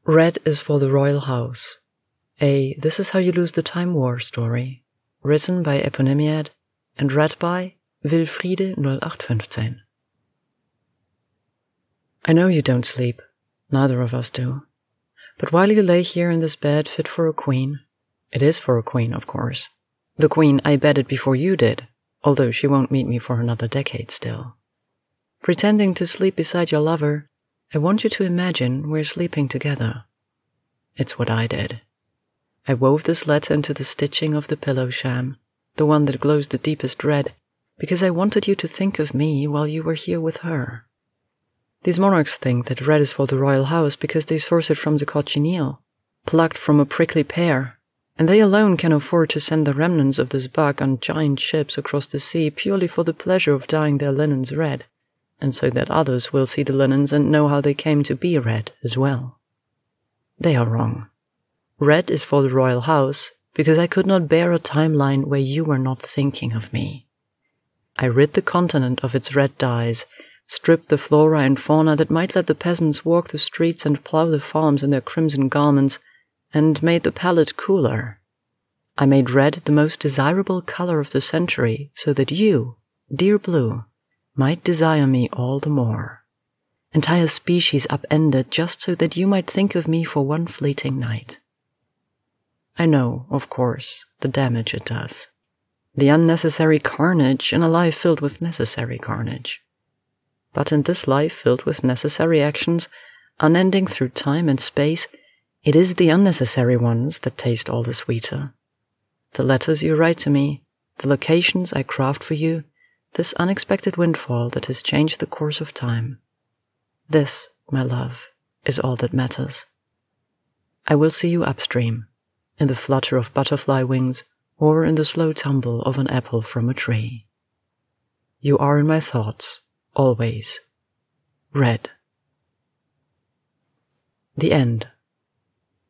Red is for the Royal House, a This Is How You Lose the Time War story, written by Eponymiad and read by Wilfriede 0815. I know you don't sleep, neither of us do, but while you lay here in this bed fit for a queen, it is for a queen, of course, the queen I bedded before you did, although she won't meet me for another decade still. Pretending to sleep beside your lover, I want you to imagine we're sleeping together. It's what I did. I wove this letter into the stitching of the pillow sham, the one that glows the deepest red, because I wanted you to think of me while you were here with her. These monarchs think that red is for the royal house because they source it from the cochineal, plucked from a prickly pear, and they alone can afford to send the remnants of this bug on giant ships across the sea purely for the pleasure of dyeing their linens red, and so that others will see the linens and know how they came to be red as well. They are wrong. Red is for the royal house because I could not bear a timeline where you were not thinking of me. I rid the continent of its red dyes, stripped the flora and fauna that might let the peasants walk the streets and plow the farms in their crimson garments, and made the palette cooler. I made red the most desirable color of the century so that you, dear blue, might desire me all the more. Entire species upended just so that you might think of me for one fleeting night. I know, of course, the damage it does. The unnecessary carnage in a life filled with necessary carnage. But in this life filled with necessary actions, unending through time and space, it is the unnecessary ones that taste all the sweeter. The letters you write to me, the locations I craft for you, this unexpected windfall that has changed the course of time. This, my love, is all that matters. I will see you upstream, in the flutter of butterfly wings, or in the slow tumble of an apple from a tree. You are in my thoughts, always. Red. The end.